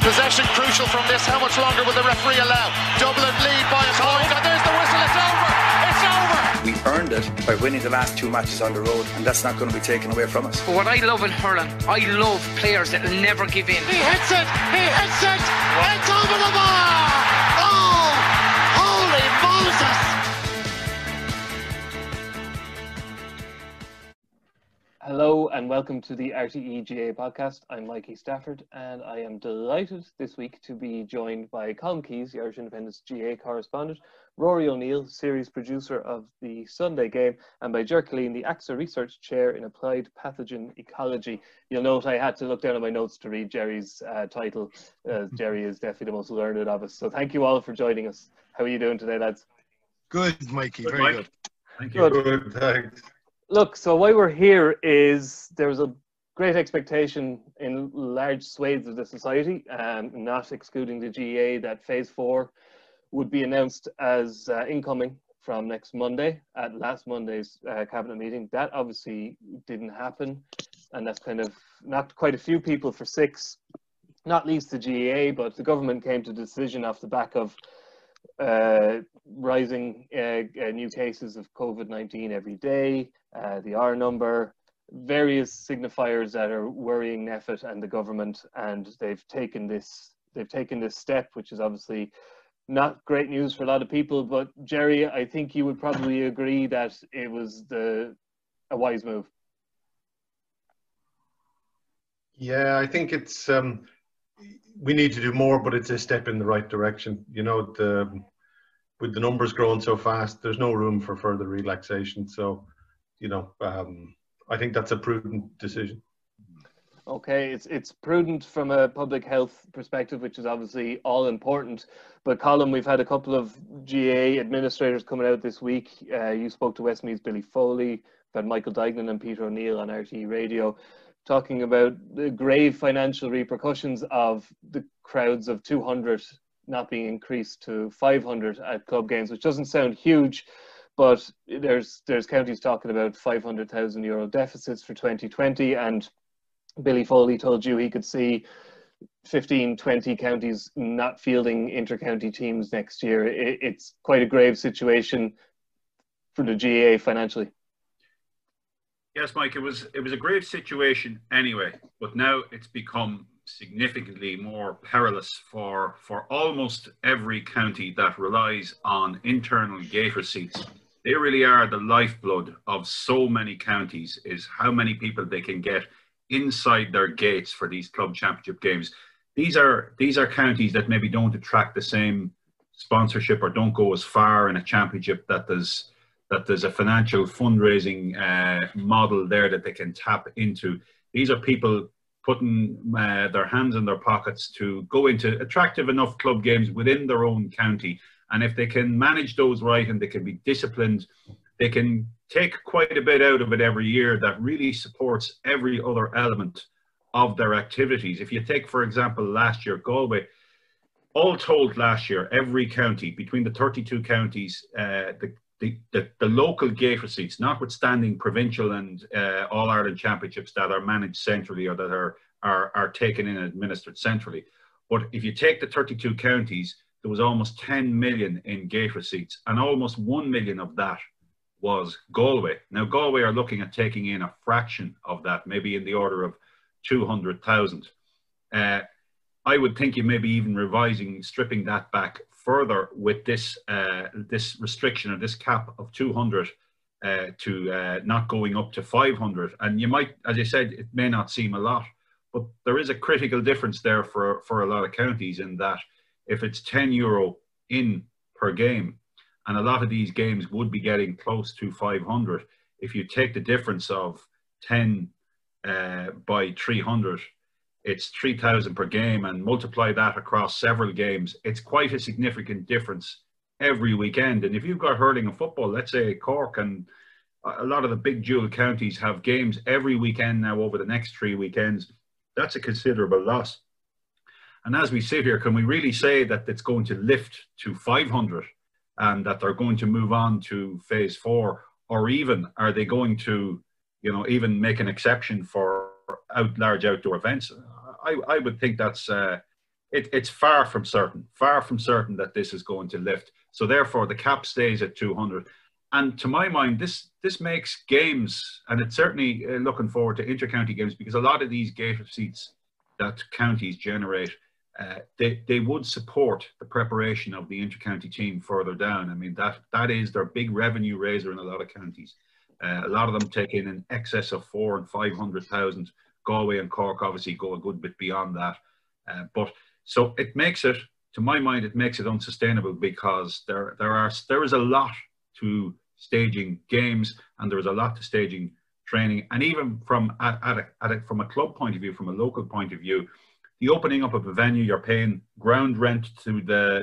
Possession crucial from this. How much longer will the referee allow? Dublin lead by a point, and there's the whistle. It's over. It's over. We earned it by winning the last 2 matches on the road, and that's not going to be taken away from us. But what I love in hurling, I love players that will never give in. He hits it. He hits it. It's over the bar. Oh, holy Moses. Hello and welcome to the RTE GA podcast. I'm Mikey Stafford and I am delighted this week to be joined by Colm Keys, the Irish Independent's GA correspondent, Rory O'Neill, series producer of the Sunday Game, and by Ger Killeen, the AXA Research Chair in Applied Pathogen Ecology. You'll note I had to look down at my notes to read Jerry's title. Jerry is definitely the most learned of us. So thank you all for joining us. How are you doing today, lads? Good, Mikey. Very good. Thank you. Good, thanks. Look, so why we're here is there was a great expectation in large swathes of the society, not excluding the GA, that Phase 4 would be announced as incoming from next Monday at last Monday's cabinet meeting. That obviously didn't happen, and that's kind of knocked quite a few people for six, not least the GA, but the government came to a decision off the back of rising new cases of COVID-19 every day, the R number, various signifiers that are worrying NPHET and the government, and they've taken this step, which is obviously not great news for a lot of people. But Jerry, I think you would probably agree that it was a wise move. Yeah, I think it's we need to do more, but it's a step in the right direction. You know, with the numbers growing so fast, there's no room for further relaxation. So, you know, I think that's a prudent decision. Okay, it's prudent from a public health perspective, which is obviously all important. But Colm, we've had a couple of GA administrators coming out this week. You spoke to Westmeath's Billy Foley. We've had Michael Dignan and Peter O'Neill on RTE Radio talking about the grave financial repercussions of the crowds of 200 not being increased to 500 at club games, which doesn't sound huge, but there's counties talking about €500,000 deficits for 2020, and Billy Foley told you he could see 15, 20 counties not fielding inter-county teams next year. It's quite a grave situation for the GAA financially. Yes, Mike, it was a grave situation anyway, but now it's become significantly more perilous for almost every county that relies on internal gate receipts. They really are the lifeblood of so many counties, is how many people they can get inside their gates for these club championship games. These are counties that maybe don't attract the same sponsorship or don't go as far in a championship that there's a financial fundraising model there that they can tap into. These are people putting their hands in their pockets to go into attractive enough club games within their own county. And if they can manage those right and they can be disciplined, they can take quite a bit out of it every year that really supports every other element of their activities. If you take, for example, last year, Galway, all told last year, every county, between the 32 counties, the local gate receipts, notwithstanding provincial and All-Ireland championships that are managed centrally or that are taken in and administered centrally. But if you take the 32 counties, there was almost 10 million in gate receipts, and almost 1 million of that was Galway. Now, Galway are looking at taking in a fraction of that, maybe in the order of 200,000. I would think you may be even stripping that back further with this restriction or this cap of 200 to not going up to 500. And you might, as I said, it may not seem a lot, but there is a critical difference there for a lot of counties in that if it's €10 in per game, and a lot of these games would be getting close to 500, if you take the difference of 10 by 300, it's 3,000 per game, and multiply that across several games. It's quite a significant difference every weekend. And if you've got hurling and football, let's say Cork and a lot of the big dual counties have games every weekend now over the next 3 weekends, that's a considerable loss. And as we sit here, can we really say that it's going to lift to 500 and that they're going to move on to Phase 4? Or even are they going to, you know, even make an exception for large outdoor events? I would think that's it's far from certain that this is going to lift. So therefore, the cap stays at 200. And to my mind, this makes games, and it's certainly looking forward to inter-county games, because a lot of these gate receipts that counties generate, they would support the preparation of the inter-county team further down. I mean, that is their big revenue raiser in a lot of counties. A lot of them take in excess of 400,000 and 500,000. Galway and Cork obviously go a good bit beyond that. But so it makes it, to my mind, it makes it unsustainable, because there is a lot to staging games, and there is a lot to staging training, and even from a club point of view, from a local point of view, the opening up of a venue, you're paying ground rent to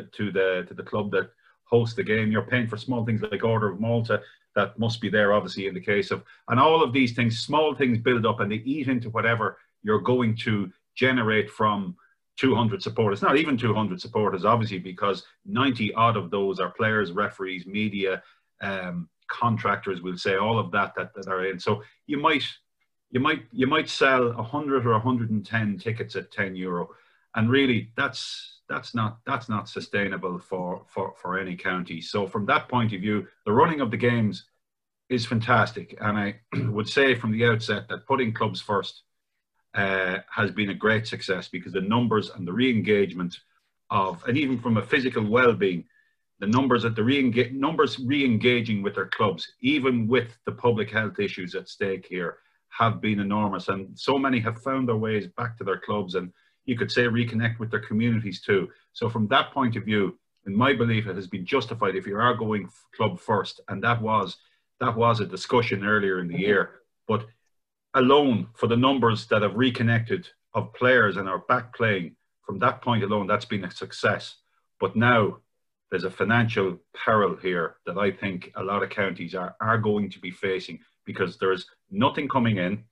the club that hosts the game. You're paying for small things like Order of Malta that must be there, obviously, in the case of, and all of these things, small things build up and they eat into whatever you're going to generate from 200 supporters. Not even 200 supporters, obviously, because 90 odd of those are players, referees, media, contractors, we'll say, all of that are in. So you might sell 100 or 110 tickets at €10, and really that's not sustainable for any county. So from that point of view, the running of the games is fantastic, and I would say from the outset that putting clubs first has been a great success, because the numbers and the re-engagement of, and even from a physical well-being, the numbers at the numbers re-engaging with their clubs, even with the public health issues at stake here, have been enormous. And so many have found their ways back to their clubs, and you could say reconnect with their communities too. So from that point of view, in my belief, it has been justified if you are going club first. And that was a discussion earlier in the year. But alone, for the numbers that have reconnected of players and are back playing, from that point alone, that's been a success. But now there's a financial peril here that I think a lot of counties are going to be facing, because there's nothing coming in.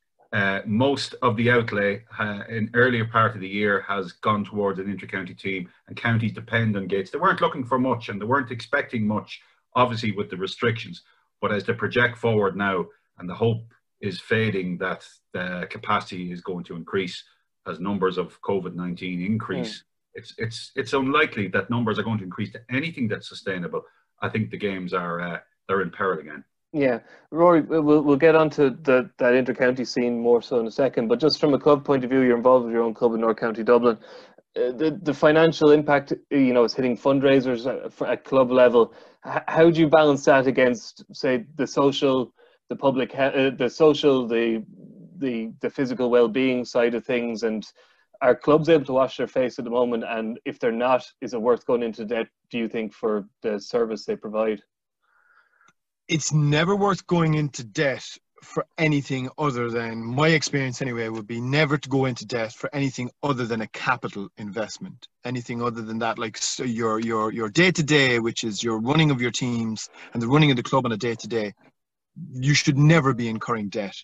Most of the outlay in earlier part of the year has gone towards an inter-county team, and counties depend on gates. They weren't looking for much, and they weren't expecting much, obviously, with the restrictions. But as they project forward now, and the hope is fading that the capacity is going to increase as numbers of COVID-19 increase, it's unlikely that numbers are going to increase to anything that's sustainable. I think the games they're in peril again. Yeah, Rory, we'll get onto that inter-county scene more so in a second, but just from a club point of view, you're involved with your own club in North County Dublin. The financial impact, is hitting fundraisers at club level. How do you balance that against, say, the social, the public, the social, the physical well-being side of things? And are clubs able to wash their face at the moment? And if they're not, is it worth going into debt, do you think, for the service they provide? It's never worth going into debt for anything other than, my experience anyway, would be never to go into debt for anything other than a capital investment. Anything other than that, like your day-to-day, which is your running of your teams and the running of the club on a day-to-day, you should never be incurring debt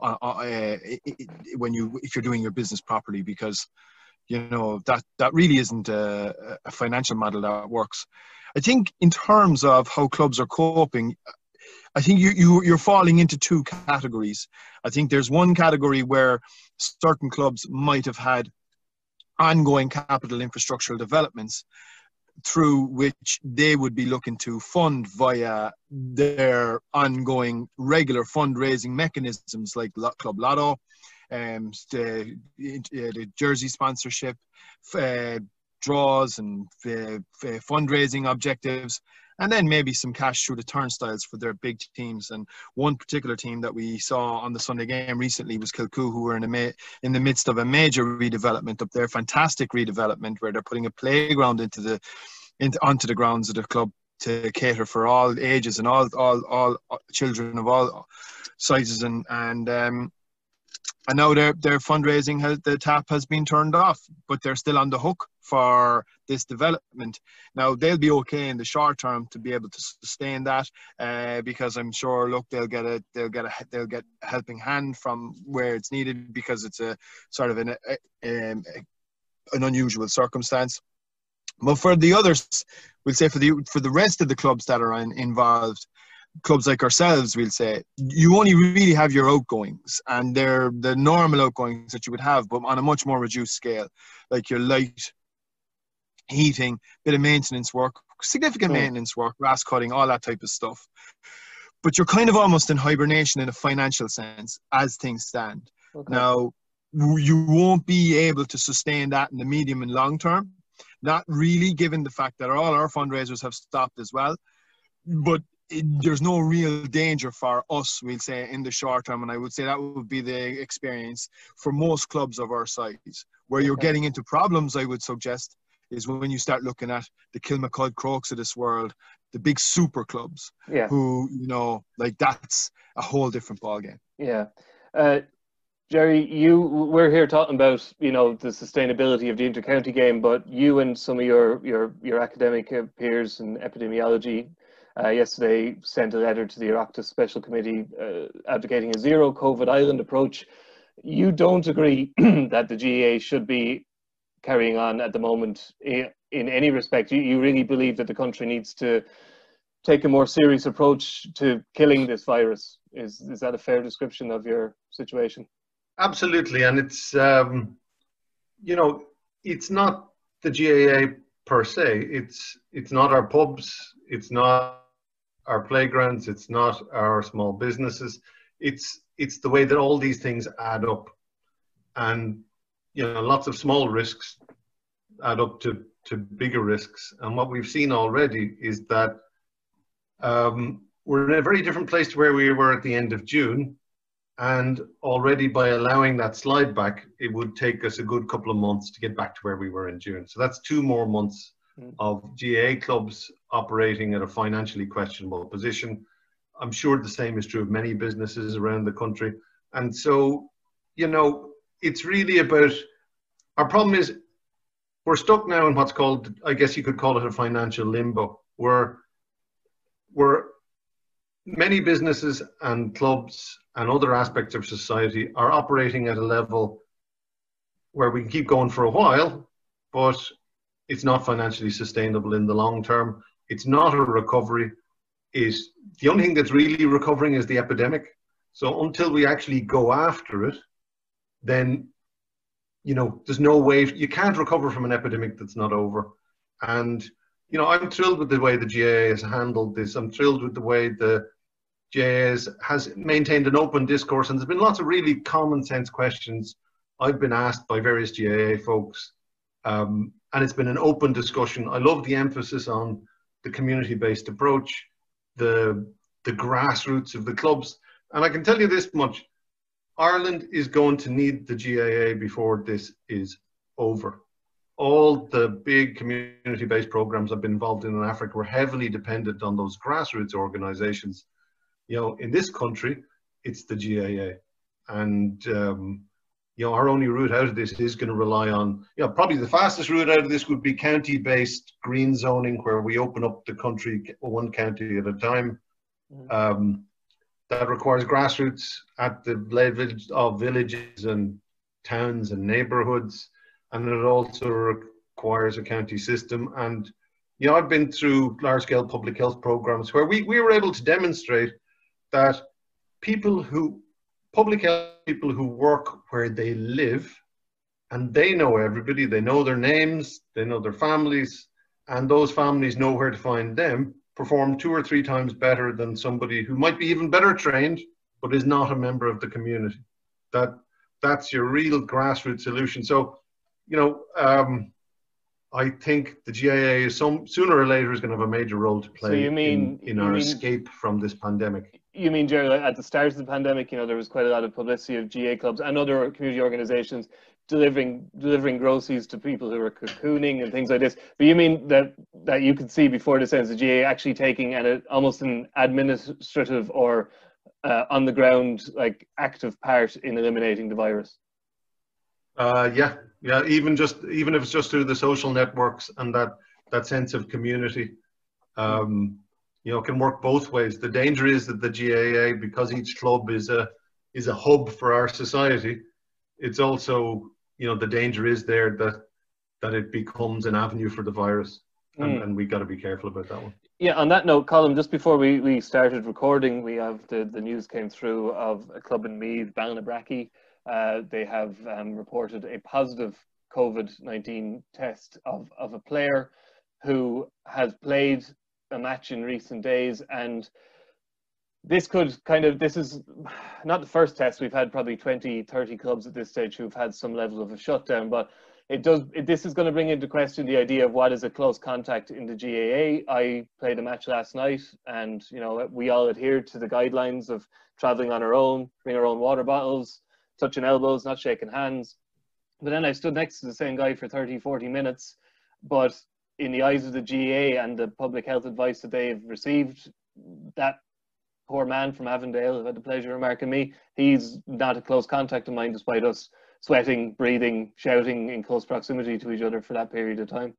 if you're doing your business properly, because that really isn't a financial model that works. I think in terms of how clubs are coping, I think you're falling into two categories. I think there's one category where certain clubs might have had ongoing capital infrastructural developments through which they would be looking to fund via their ongoing regular fundraising mechanisms like Club Lotto, the jersey sponsorship, draws and fundraising objectives, and then maybe some cash through the turnstiles for their big teams. And one particular team that we saw on the Sunday game recently was Kilcoo, who were in the midst of a major redevelopment up there, fantastic redevelopment, where they're putting a playground onto the grounds of the club to cater for all ages and all children of all sizes. And now their fundraising, the tap has been turned off, but they're still on the hook for this development. Now they'll be okay in the short term to be able to sustain that, because I'm sure, look, they'll get a helping hand from where it's needed, because it's a sort of an unusual circumstance. But for the others, we'll say for the rest of the clubs that are involved, clubs like ourselves, we'll say, you only really have your outgoings, and they're the normal outgoings that you would have, but on a much more reduced scale, like your light heating, bit of maintenance work, significant maintenance work, grass cutting, all that type of stuff. But you're kind of almost in hibernation in a financial sense as things stand. Okay. Now, you won't be able to sustain that in the medium and long term. Not really, given the fact that all our fundraisers have stopped as well. But there's no real danger for us, we'll say, in the short term. And I would say that would be the experience for most clubs of our size. Where you're getting into problems, I would suggest, is when you start looking at the Kilmacud Crokes of this world, the big super clubs, who, you know, like that's a whole different ballgame. Yeah. Jerry, we're here talking about, you know, the sustainability of the inter-county game, but you and some of your academic peers in epidemiology yesterday sent a letter to the Oireachtas Special Committee advocating a zero COVID island approach. You don't agree that the GAA should be carrying on at the moment in any respect. You really believe that the country needs to take a more serious approach to killing this virus. Is that a fair description of your situation? Absolutely, and it's you know, it's not the GAA per se. It's not our pubs. It's not our playgrounds. It's not our small businesses. It's the way that all these things add up, and you know, lots of small risks add up to bigger risks. And what we've seen already is that we're in a very different place to where we were at the end of June. And already by allowing that slide back, it would take us a good couple of months to get back to where we were in June. So that's 2 more months of GAA clubs operating at a financially questionable position. I'm sure the same is true of many businesses around the country. And so, you know, it's really about, our problem is we're stuck now in what's called, I guess you could call it a financial limbo, where many businesses and clubs and other aspects of society are operating at a level where we can keep going for a while, but it's not financially sustainable in the long term. It's not a recovery. The only thing that's really recovering is the epidemic. So until we actually go after it, then, you know, there's no way, you can't recover from an epidemic that's not over. And, you know, I'm thrilled with the way the GAA has handled this. I'm thrilled with the way the GAA has maintained an open discourse, and there's been lots of really common sense questions I've been asked by various GAA folks, and it's been an open discussion. I love the emphasis on the community-based approach, the grassroots of the clubs, and I can tell you this much: Ireland is going to need the GAA before this is over. All the big community-based programs I've been involved in Africa were heavily dependent on those grassroots organizations. You know, in this country, it's the GAA. And, you know, our only route out of this is going to rely on, you know, probably the fastest route out of this would be county-based green zoning, where we open up the country 1 county at a time. That requires grassroots at the level of villages and towns and neighborhoods. And it also requires a county system. And, you know, I've been through large-scale public health programs where we were able to demonstrate that public health people who work where they live, and they know everybody, they know their names, they know their families, and those families know where to find them, perform 2 or 3 times better than somebody who might be even better trained, but is not a member of the community. That's your real grassroots solution. So, you know, I think the GAA is sooner or later is going to have a major role to play in our escape from this pandemic. You mean, Jerry, at the start of the pandemic, you know, there was quite a lot of publicity of GAA clubs and other community organisations delivering groceries to people who were cocooning and things like this. But you mean that you could see before this ends, the GAA actually taking almost an administrative or on the ground, like, active part in eliminating the virus? Yeah, even if it's just through the social networks and that sense of community, you know, can work both ways. The danger is that the GAA, because each club is a hub for our society, it's also, you know, the danger is there that it becomes an avenue for the virus, and we got to be careful about that one. Yeah, on that note, Colin, just before we started recording, we have the news came through of a club in Meath, Ballinabrackey. They have reported a positive COVID-19 test of a player who has played a match in recent days. And this is not the first test. We've had probably 20, 30 clubs at this stage who've had some level of a shutdown, but this is going to bring into question the idea of what is a close contact in the GAA. I played a match last night, and we all adhered to the guidelines of traveling on our own, bring our own water bottles, touching elbows, not shaking hands. But then I stood next to the same guy for 30, 40 minutes, but in the eyes of the GAA and the public health advice that they've received, that poor man from Avondale who had the pleasure of marking me, he's not a close contact of mine, despite us sweating, breathing, shouting in close proximity to each other for that period of time.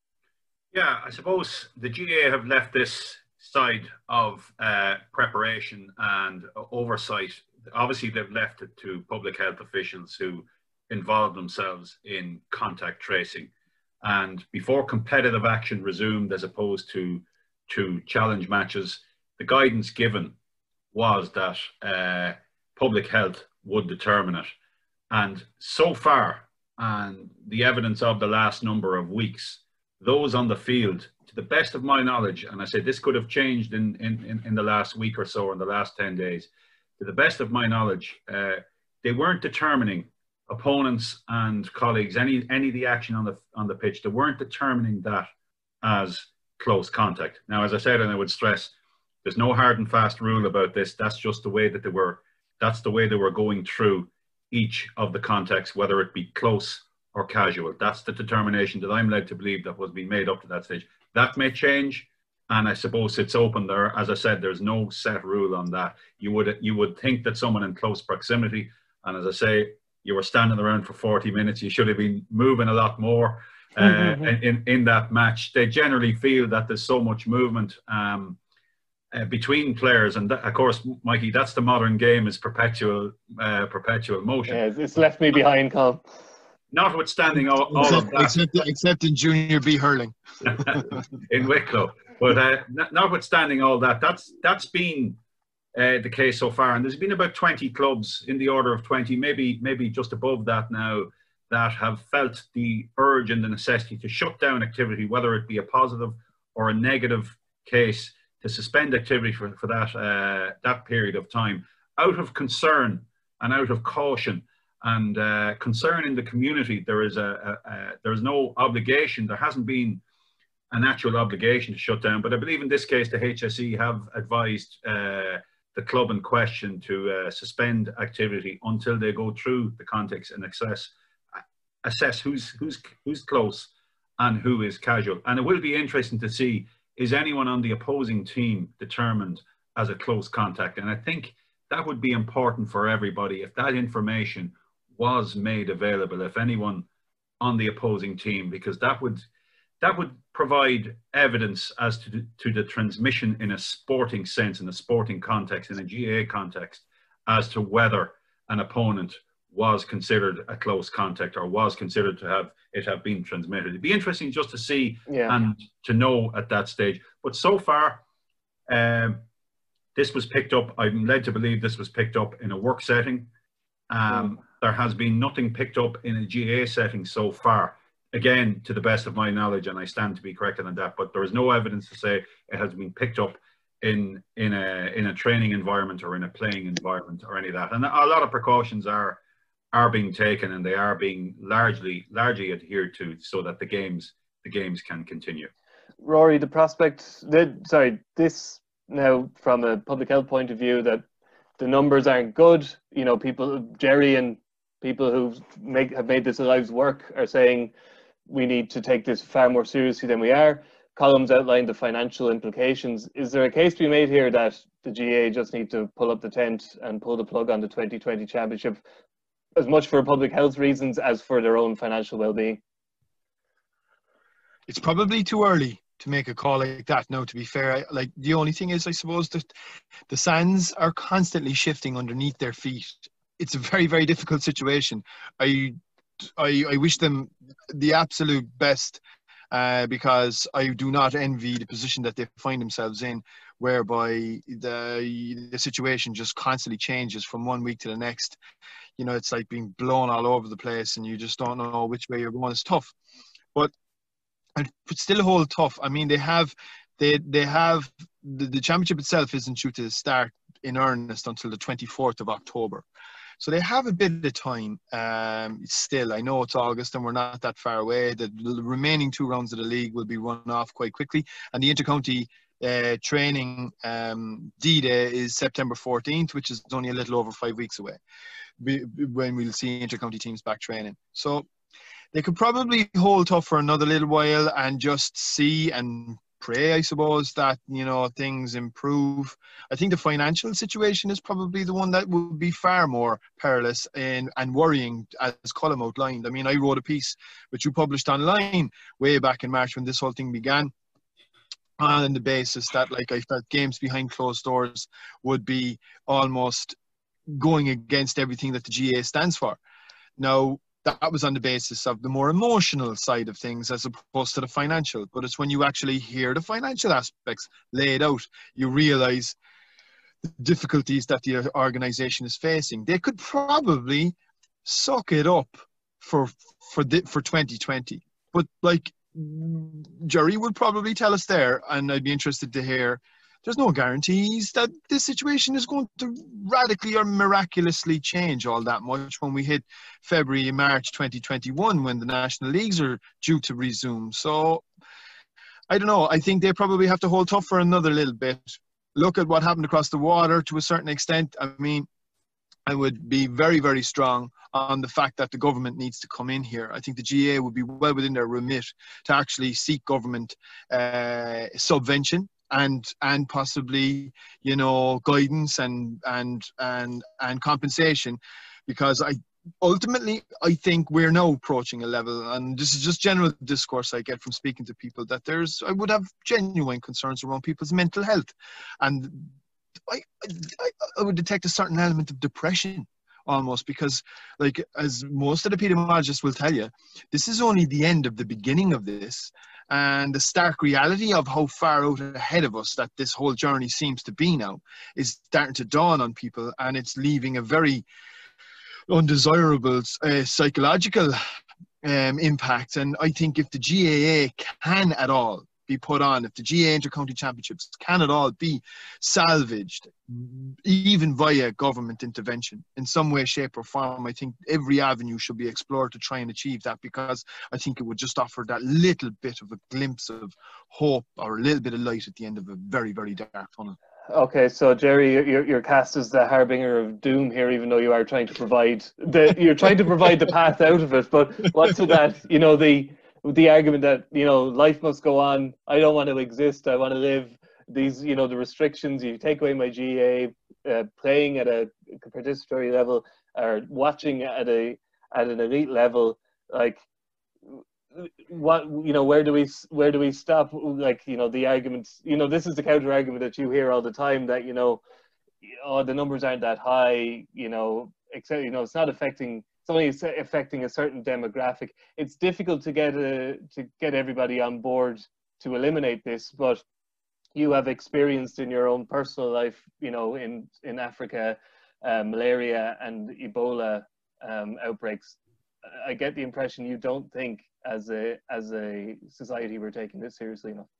Yeah, I suppose the GAA have left this side of preparation and oversight. Obviously, they've left it to public health officials who involve themselves in contact tracing. And before competitive action resumed, as opposed to challenge matches, the guidance given was that public health would determine it. And so far, and the evidence of the last number of weeks, those on the field, to the best of my knowledge, and I say this could have changed in the last week or so, or in the last 10 days, to the best of my knowledge, they weren't determining opponents and colleagues, any of the action on the pitch, they weren't determining that as close contact. Now, as I said, and I would stress, there's no hard and fast rule about this. That's just the way that that's the way they were going through each of the contacts, whether it be close or casual. That's the determination that I'm led to believe that was being made up to that stage. That may change, and I suppose it's open there. As I said, there's no set rule on that. You would think that someone in close proximity, and as I say, you were standing around for 40 minutes, you should have been moving a lot more in that match. They generally feel that there's so much movement between players, and that, of course, Mikey, that's the modern game, is perpetual motion. Yeah, it's left me behind, Colm. Notwithstanding all of that, except in Junior B hurling in Wicklow, but notwithstanding all that, that's been the case so far, and there's been about 20 clubs, in the order of 20, maybe just above that now, that have felt the urge and the necessity to shut down activity, whether it be a positive or a negative case, to suspend activity for that period of time, out of concern and out of caution and concern in the community. There is no obligation. There hasn't been an actual obligation to shut down, but I believe in this case the HSE have advised the club in question to suspend activity until they go through the context and assess who's close and who is casual. And it will be interesting to see, is anyone on the opposing team determined as a close contact? And I think that would be important for everybody if that information was made available, if anyone on the opposing team, because that would provide evidence as to the transmission in a sporting sense, in a sporting context, in a GAA context, as to whether an opponent was considered a close contact or was considered to have been transmitted. It'd be interesting just to see and to know at that stage. But so far, this was picked up, I'm led to believe this was picked up in a work setting. There has been nothing picked up in a GAA setting so far. Again, to the best of my knowledge, and I stand to be corrected on that, but there is no evidence to say it has been picked up in a training environment or in a playing environment or any of that. And a lot of precautions are being taken, and they are being largely adhered to, so that the games can continue. Rory, the prospect, this now from a public health point of view, that the numbers aren't good. Jerry and people who have made this a life's work are saying we need to take this far more seriously than we are. Colm's outlined the financial implications. Is there a case to be made here that the GAA just need to pull up the tent and pull the plug on the 2020 championship, as much for public health reasons as for their own financial well-being? It's probably too early to make a call like that. Now, to be fair, the only thing is, I suppose, that the sands are constantly shifting underneath their feet. It's a very, very difficult situation. I wish them the absolute best, because I do not envy the position that they find themselves in, whereby the situation just constantly changes from one week to the next. you know, it's like being blown all over the place and you just don't know which way you're going. It's tough, but it still hold tough. I mean, they have the championship itself isn't due to start in earnest until the 24th of October. So they have a bit of time still. I know it's August and we're not that far away. The remaining 2 rounds of the league will be run off quite quickly. And the intercounty training D-Day is September 14th, which is only a little over 5 weeks away when we'll see intercounty teams back training. So they could probably hold tough for another little while and just see and pray, I suppose, that, you know, things improve. I think the financial situation is probably the one that would be far more perilous and worrying, as Colm outlined. I mean, I wrote a piece which you published online way back in March when this whole thing began, on the basis that, like, I felt games behind closed doors would be almost going against everything that the GAA stands for. Now, that was on the basis of the more emotional side of things as opposed to the financial. But it's when you actually hear the financial aspects laid out, you realise the difficulties that the organisation is facing. They could probably suck it up for 2020. But like Jerry would probably tell us there, and I'd be interested to hear, there's no guarantees that this situation is going to radically or miraculously change all that much when we hit February, March 2021, when the national leagues are due to resume. So, I don't know. I think they probably have to hold tough for another little bit. Look at what happened across the water to a certain extent. I mean, I would be very, very strong on the fact that the government needs to come in here. I think the GAA would be well within their remit to actually seek government subvention and possibly, you know, guidance and compensation, because ultimately I think we're now approaching a level, and this is just general discourse I get from speaking to people, that I would have genuine concerns around people's mental health, and I would detect a certain element of depression almost, because, like, as most of the epidemiologists will tell you, this is only the end of the beginning of this. And the stark reality of how far out ahead of us that this whole journey seems to be now is starting to dawn on people, and it's leaving a very undesirable psychological impact. And I think if the GAA can at all be put on, if the GAA Intercounty Championships can at all be salvaged, even via government intervention in some way, shape or form, I think every avenue should be explored to try and achieve that, because I think it would just offer that little bit of a glimpse of hope, or a little bit of light at the end of a very, very dark tunnel. Okay, so Jerry, you're cast as the harbinger of doom here, even though you are trying to provide the path out of it. But what's with that? You know, the argument that, you know, life must go on. I don't want to exist. I want to live. These, you know, the restrictions. You take away my GAA, playing at a participatory level or watching at an elite level. Like, what, you know, where do we stop? Like, you know, the arguments. You know, this is the counter argument that you hear all the time, that, you know, oh, the numbers aren't that high. You know, except, you know, it's not affecting. It's only affecting a certain demographic. It's difficult to get everybody on board to eliminate this, but you have experienced in your own personal life, you know, in Africa, malaria and Ebola outbreaks. I get the impression you don't think as a society we're taking this seriously enough.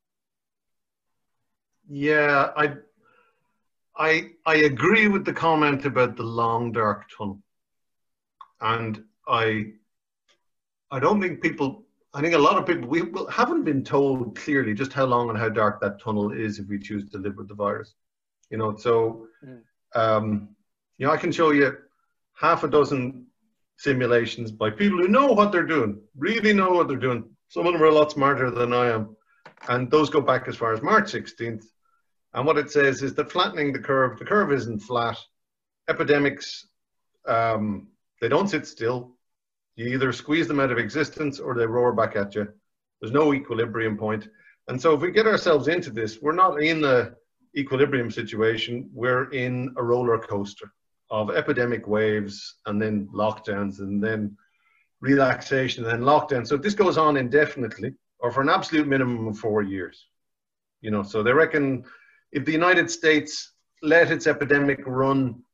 Yeah, I agree with the comment about the long dark tunnel. And I don't think I think a lot of people, haven't been told clearly just how long and how dark that tunnel is if we choose to live with the virus. You know, so, you know, I can show you half a dozen simulations by people who know what they're doing, really know what they're doing. Some of them are a lot smarter than I am. And those go back as far as March 16th. And what it says is that flattening the curve isn't flat. Epidemics, they don't sit still. You either squeeze them out of existence or they roar back at you. There's no equilibrium point. And so if we get ourselves into this, we're not in the equilibrium situation. We're in a roller coaster of epidemic waves and then lockdowns and then relaxation and then lockdown. So if this goes on indefinitely, or for an absolute minimum of 4 years, you know, so they reckon if the United States let its epidemic run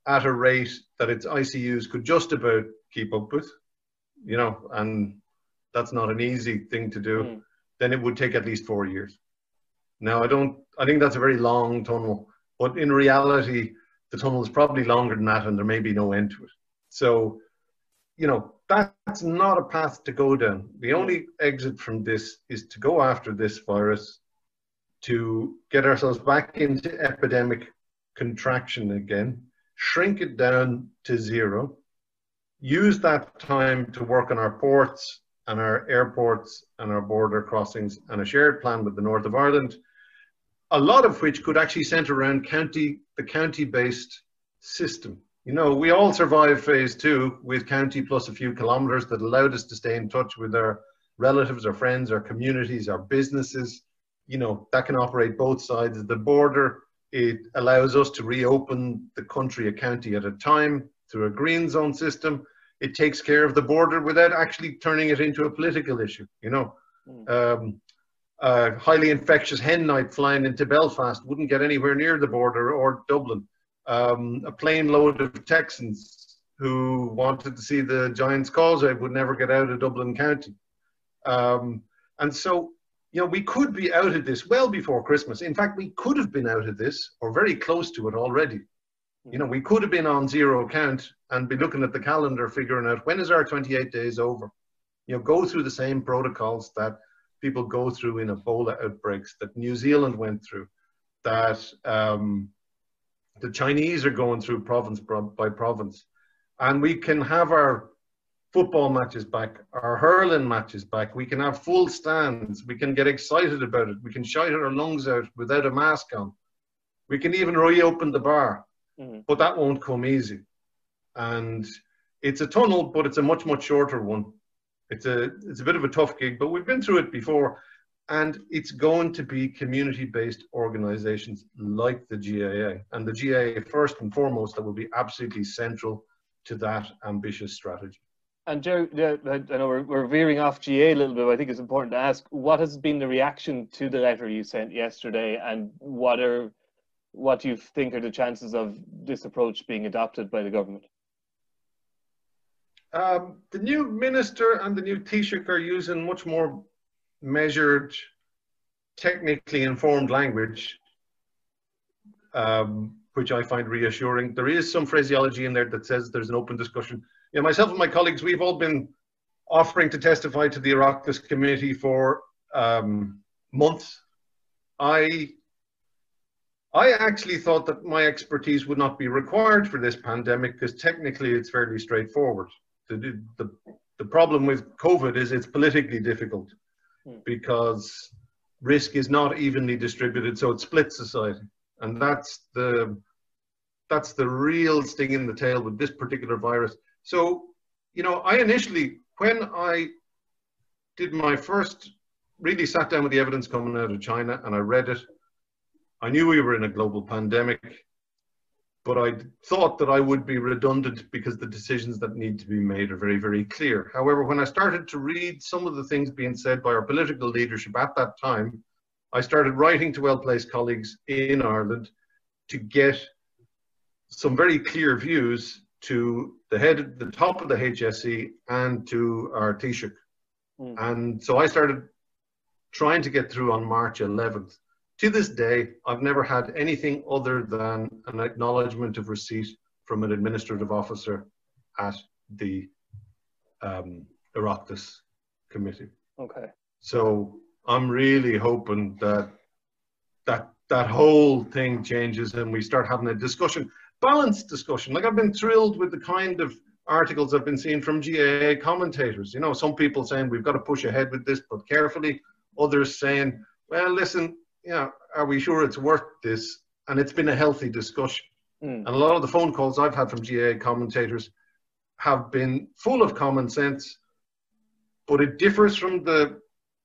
at a rate that its ICUs could just about keep up with, you know, and that's not an easy thing to do, then it would take at least 4 years. Now, I think that's a very long tunnel, but in reality, the tunnel is probably longer than that and there may be no end to it. So, you know, that's not a path to go down. The only exit from this is to go after this virus, to get ourselves back into epidemic contraction again, shrink it down to zero, use that time to work on our ports and our airports and our border crossings and a shared plan with the North of Ireland, a lot of which could actually centre around the county-based system. You know, we all survived phase 2 with county plus a few kilometres that allowed us to stay in touch with our relatives, our friends, our communities, our businesses. You know, that can operate both sides of the border. It allows us to reopen the country a county at a time through a green zone system. It takes care of the border without actually turning it into a political issue, you know. A highly infectious hen night flying into Belfast wouldn't get anywhere near the border or Dublin. A plane load of Texans who wanted to see the Giants Causeway would never get out of Dublin County. And so, you know, we could be out of this well before Christmas. In fact, we could have been out of this or very close to it already. You know, we could have been on zero count and be looking at the calendar, figuring out when is our 28 days over. You know, go through the same protocols that people go through in Ebola outbreaks, that New Zealand went through, that the Chinese are going through province by province. And we can have our football matches back, our hurling matches back. We can have full stands. We can get excited about it. We can shout our lungs out without a mask on. We can even reopen the bar. But that won't come easy. And it's a tunnel, but it's a much, much shorter one. It's a bit of a tough gig, but we've been through it before. And it's going to be community-based organizations like the GAA. And the GAA, first and foremost, that will be absolutely central to that ambitious strategy. And Jerry, I know we're veering off GA a little bit, but I think it's important to ask, what has been the reaction to the letter you sent yesterday, and what do you think are the chances of this approach being adopted by the government? The new minister and the new Taoiseach are using much more measured, technically informed language, which I find reassuring. There is some phraseology in there that says there's an open discussion. You know, myself and my colleagues, we've all been offering to testify to the Oireachtas committee for months. I actually thought that my expertise would not be required for this pandemic because technically it's fairly straightforward. The problem with COVID is it's politically difficult because risk is not evenly distributed, so it splits society. And that's the real sting in the tail with this particular virus. So, you know, I initially, when I did my first, really sat down with the evidence coming out of China and I read it, I knew we were in a global pandemic, but I thought that I would be redundant because the decisions that need to be made are very, very clear. However, when I started to read some of the things being said by our political leadership at that time, I started writing to well-placed colleagues in Ireland to get some very clear views to the top of the HSE and to our Taoiseach. And so I started trying to get through on March 11th. To this day, I've never had anything other than an acknowledgement of receipt from an administrative officer at the Oireachtas committee. Okay. So I'm really hoping that whole thing changes and we start having a discussion, balanced discussion. Like, I've been thrilled with the kind of articles I've been seeing from GAA commentators. You know, some people saying we've got to push ahead with this, but carefully. Others saying, well, listen, yeah, are we sure it's worth this? And it's been a healthy discussion. And a lot of the phone calls I've had from GAA commentators have been full of common sense, but it differs from the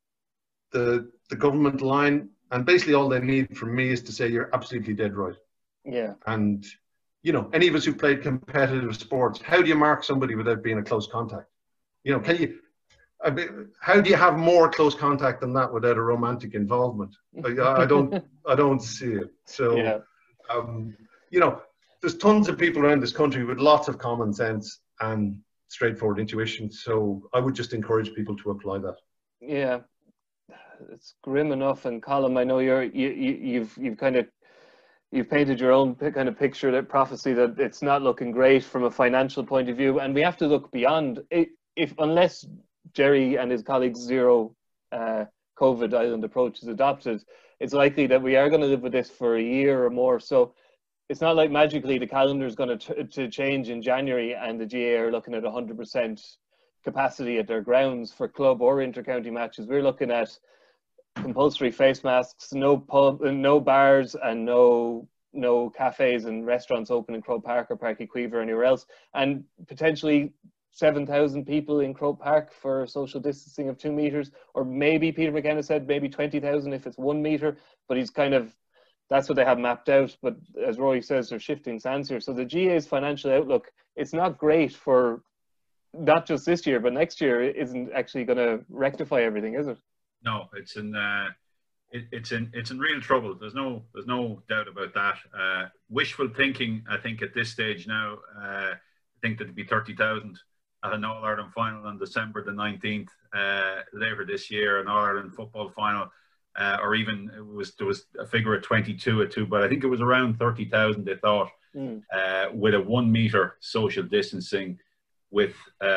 government line. And basically all they need from me is to say, you're absolutely dead right. Yeah. And, you know, any of us who played competitive sports, how do you mark somebody without being a close contact? You know, how do you have more close contact than that without a romantic involvement? I don't see it. So, yeah. You know, there's tons of people around this country with lots of common sense and straightforward intuition. So I would just encourage people to apply that. Yeah, it's grim enough. And Colm, I know you've painted your own kind of picture, that prophecy that it's not looking great from a financial point of view, and we have to look beyond it. Unless Jerry and his colleagues' zero COVID island approach is adopted, it's likely that we are going to live with this for a year or more. So it's not like magically the calendar is going to change in January and the GA are looking at 100% capacity at their grounds for club or inter-county matches. We're looking at compulsory face masks, no pub, no bars, and no cafes and restaurants open in Croke Park or Páirc Uí Chaoimh or anywhere else, and potentially 7,000 people in Croke Park for social distancing of 2 meters, or maybe Peter McKenna said maybe 20,000 if it's 1 meter, but he's kind of, that's what they have mapped out. But as Rory says, they're shifting sands here. So the GA's financial outlook, it's not great for not just this year, but next year isn't actually going to rectify everything, is it? No, it's in real trouble. There's no doubt about that. Wishful thinking, I think at this stage now, I think that it'd be 30,000 at an All-Ireland final on December the 19th later this year, an All-Ireland football final, or even there was a figure at 22, but I think it was around 30,000 they thought, with a 1 meter social distancing, with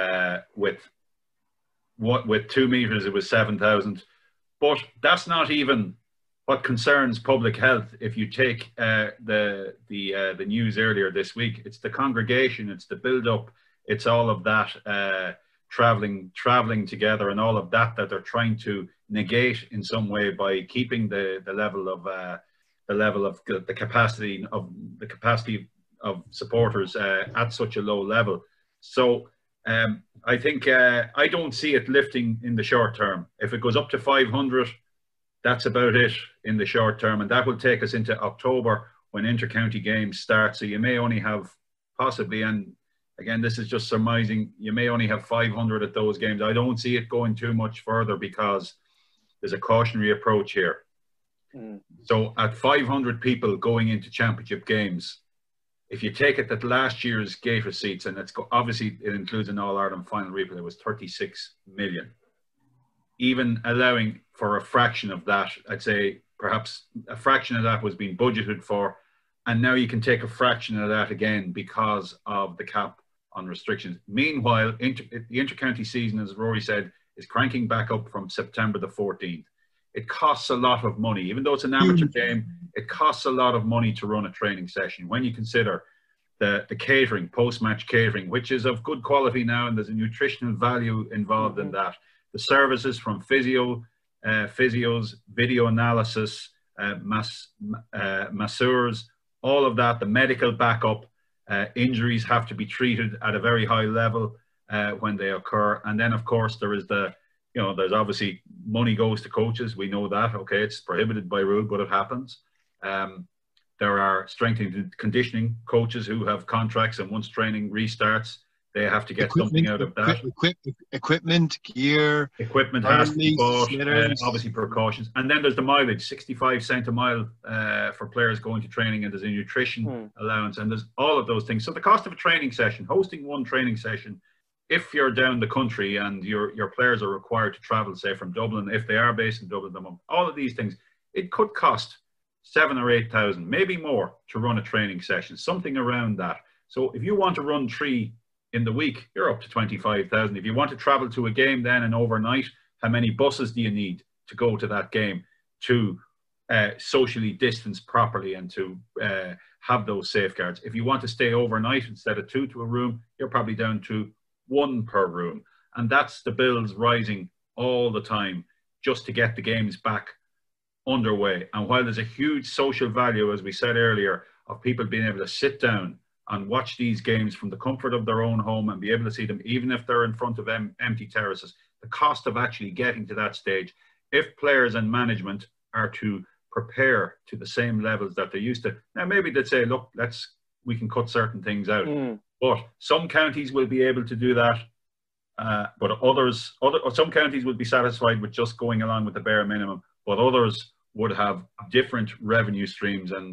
2 meters it was 7,000. But that's not even what concerns public health. If you take the news earlier this week, it's the congregation, it's the build-up, it's all of that traveling together, and all of that they're trying to negate in some way by keeping the level of the capacity of supporters at such a low level. So I think I don't see it lifting in the short term. If it goes up to 500, that's about it in the short term, and that will take us into October when inter-county games start. So you may only have possibly, and again, this is just surmising, you may only have 500 at those games. I don't see it going too much further because there's a cautionary approach here. So at 500 people going into championship games, if you take it that last year's gate receipts, and obviously it includes an All-Ireland final replay, it was 36 million. Even allowing for a fraction of that, I'd say perhaps a fraction of that was being budgeted for, and now you can take a fraction of that again because of the cap on restrictions. Meanwhile, the inter-county season, as Rory said, is cranking back up from September the 14th. It costs a lot of money. Even though it's an amateur game, it costs a lot of money to run a training session. When you consider the catering, post-match catering, which is of good quality now, and there's a nutritional value involved in that. The services from physios, video analysis, masseurs, all of that, the medical backup, injuries have to be treated at a very high level when they occur. And then, of course, there is there's obviously money goes to coaches. We know that. Okay, it's prohibited by rule, but it happens. There are strength and conditioning coaches who have contracts, and once training restarts, they have to get something out of that. Equipment, gear. Equipment has to be bought, obviously precautions. And then there's the mileage, 65 cents a mile for players going to training, and there's a nutrition allowance, and there's all of those things. So the cost of a training session, hosting one training session, if you're down the country and your players are required to travel, say from Dublin, if they are based in Dublin, all of these things, it could cost 7,000 or 8,000, maybe more, to run a training session, something around that. So if you want to run 3 in the week, you're up to 25,000. If you want to travel to a game then and overnight, how many buses do you need to go to that game to socially distance properly and to have those safeguards? If you want to stay overnight instead of 2 to a room, you're probably down to 1 per room. And that's the bills rising all the time just to get the games back underway. And while there's a huge social value, as we said earlier, of people being able to sit down and watch these games from the comfort of their own home and be able to see them, even if they're in front of empty terraces, the cost of actually getting to that stage, if players and management are to prepare to the same levels that they used to, now maybe they'd say, look, we can cut certain things out. But some counties will be able to do that, but some counties would be satisfied with just going along with the bare minimum, but others would have different revenue streams and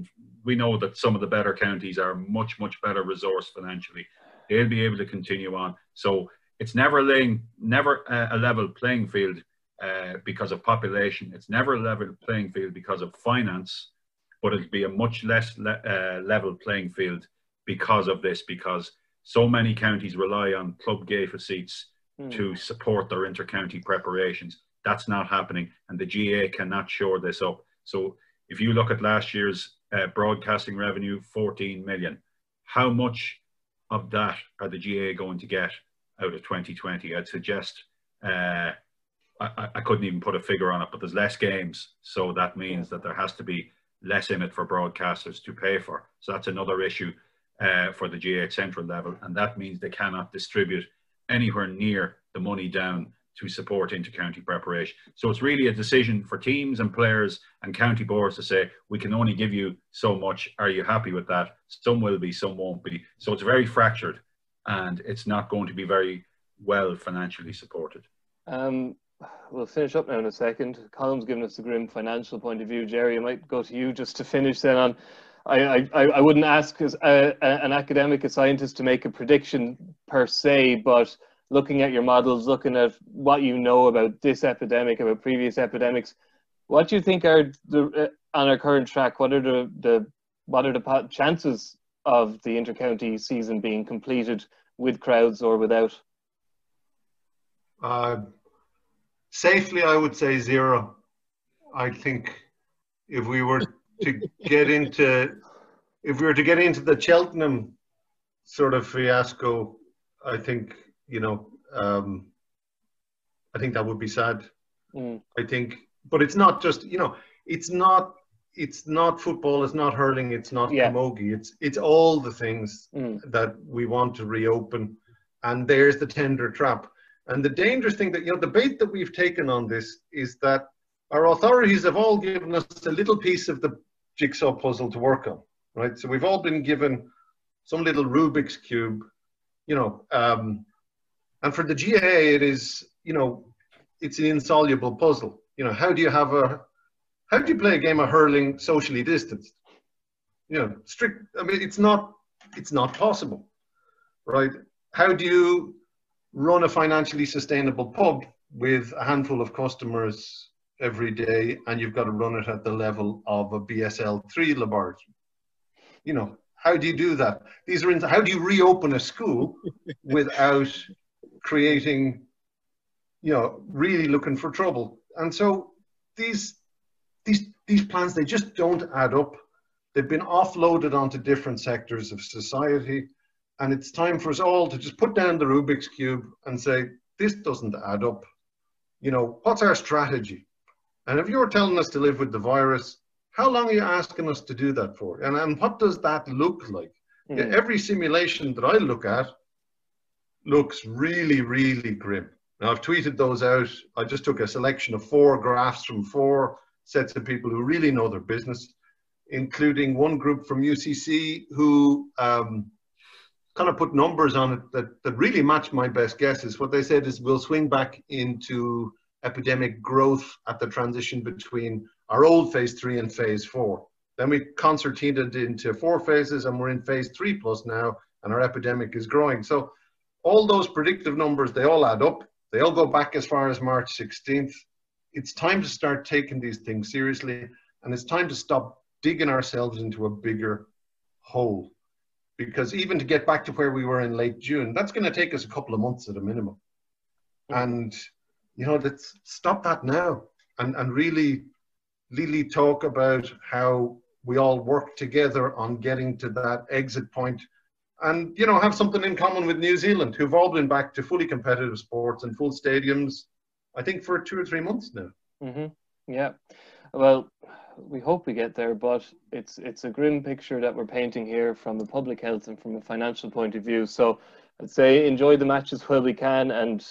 we know that some of the better counties are much, much better resourced financially. They'll be able to continue on. So it's never a level playing field because of population. It's never a level playing field because of finance, but it'll be a much less level playing field because of this, because so many counties rely on club gate receipts to support their inter-county preparations. That's not happening, and the GAA cannot shore this up. So if you look at last year's broadcasting revenue, 14 million, how much of that are the GAA going to get out of 2020? I'd suggest, I couldn't even put a figure on it, but there's less games. So that means that there has to be less in it for broadcasters to pay for. So that's another issue for the GAA at central level. And that means they cannot distribute anywhere near the money down to support inter-county preparation. So it's really a decision for teams and players and county boards to say, we can only give you so much. Are you happy with that? Some will be, some won't be. So it's very fractured, and it's not going to be very well financially supported. We'll finish up now in a second. Colm's given us a grim financial point of view. Jerry, I might go to you just to finish then on. I wouldn't ask as an academic, a scientist, to make a prediction per se, but looking at your models, looking at what you know about this epidemic, about previous epidemics, what do you think are on our current track? What are the chances of the inter-county season being completed with crowds or without? Safely, I would say 0. I think if we were to get into the Cheltenham sort of fiasco, I think, I think that would be sad. I think, but it's not just, it's not football, it's not hurling, it's not camogie, it's all the things that we want to reopen, and there's the tender trap. And the dangerous thing that, the bait that we've taken on this is that our authorities have all given us a little piece of the jigsaw puzzle to work on, right? So we've all been given some little Rubik's Cube, and for the GAA, it is, it's an insoluble puzzle. How do you play a game of hurling socially distanced? It's not possible, right? How do you run a financially sustainable pub with a handful of customers every day, and you've got to run it at the level of a BSL-3 laboratory? How do you do that? How do you reopen a school without creating, really looking for trouble? And so these plans, they just don't add up. They've been offloaded onto different sectors of society, and it's time for us all to just put down the Rubik's Cube and say, this doesn't add up. What's our strategy? And if you're telling us to live with the virus, how long are you asking us to do that for? And what does that look like? Every simulation that I look at looks really, really grim. Now, I've tweeted those out. I just took a selection of 4 graphs from 4 sets of people who really know their business, including one group from UCC who kind of put numbers on it that really match my best guesses. What they said is we'll swing back into epidemic growth at the transition between our old phase 3 and phase 4. Then we concertinaed into 4 phases, and we're in phase 3 plus now, and our epidemic is growing. So all those predictive numbers, they all add up. They all go back as far as March 16th. It's time to start taking these things seriously, and it's time to stop digging ourselves into a bigger hole. Because even to get back to where we were in late June, that's going to take us a couple of months at a minimum. And, let's stop that now and really talk about how we all work together on getting to that exit point, and, have something in common with New Zealand, who've all been back to fully competitive sports and full stadiums, I think, for 2 or 3 months now. Yeah. Well, we hope we get there, but it's a grim picture that we're painting here from a public health and from a financial point of view. So I'd say enjoy the matches while we can, and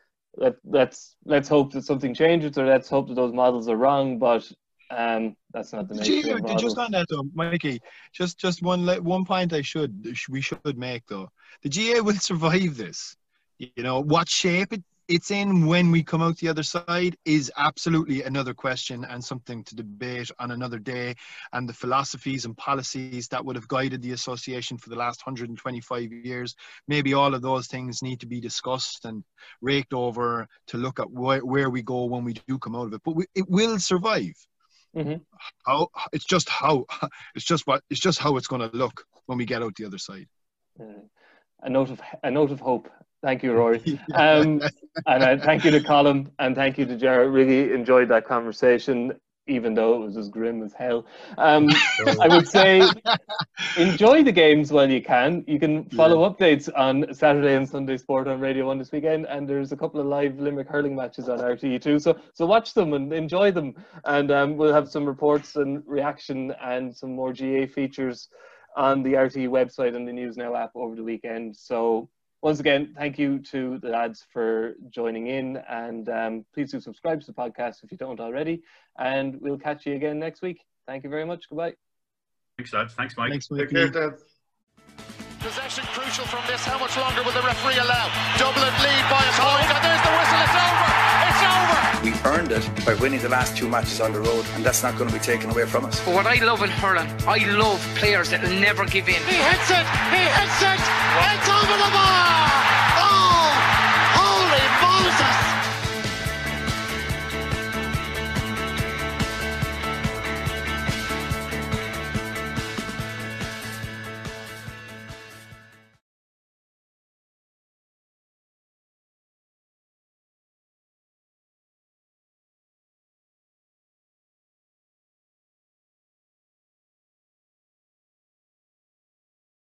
let's hope that something changes, or let's hope that those models are wrong, but that's not the nature of models. Just on that though, Mikey, just one point we should make though. The GAA will survive this. What shape it's in when we come out the other side is absolutely another question and something to debate on another day. And the philosophies and policies that would have guided the association for the last 125 years, maybe all of those things need to be discussed and raked over to look at where we go when we do come out of it. But it will survive. Mm-hmm. It's just how it's going to look when we get out the other side. A note of hope. Thank you, Rory. And thank you to Colm, and thank you to Jarrett. Really enjoyed that conversation, even though it was as grim as hell. I would say enjoy the games while you can. You can follow updates on Saturday and Sunday Sport on Radio 1 this weekend, and there's a couple of live Limerick hurling matches on RTE too. So watch them and enjoy them, and we'll have some reports and reaction and some more GA features on the RTE website and the News Now app over the weekend. So once again, thank you to the lads for joining in, and please do subscribe to the podcast if you don't already, and we'll catch you again next week. Thank you very much. Goodbye. Thanks, lads. Thanks, Mike. Thanks, Take care, Dad. Possession crucial from this. How much longer will the referee allow? Dublin lead by a point, and there's the whistle. It's over. It's over. We earned it by winning the last 2 matches on the road, and that's not going to be taken away from us. But what I love in hurling, I love players that will never give in. He hits it. He hits it.